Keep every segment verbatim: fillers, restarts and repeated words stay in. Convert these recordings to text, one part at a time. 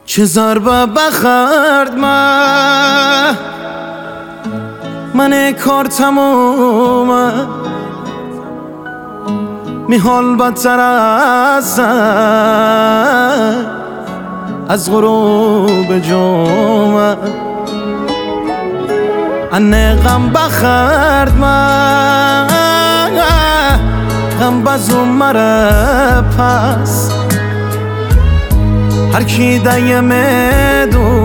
چه ضربه بخورد من من کار تمومه می حال بدتر از از غروب جمعه انه غم بخورد من غم بزو مره پس هر کی دیمه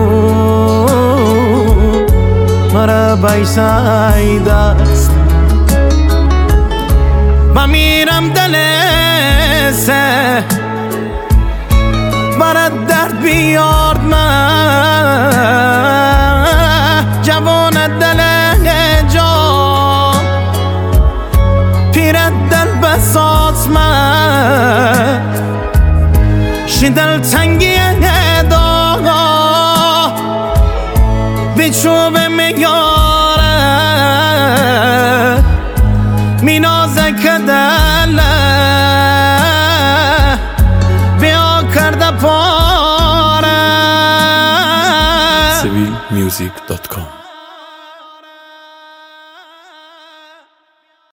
دون مرا بیساید است و میرم دل سه برد درد بیارد من جوان دل جا پیرد دل بساز من شدل تنگی داغا بچوب میاره مینازک دله بیا کرده پاره سویل میوزیک دات کام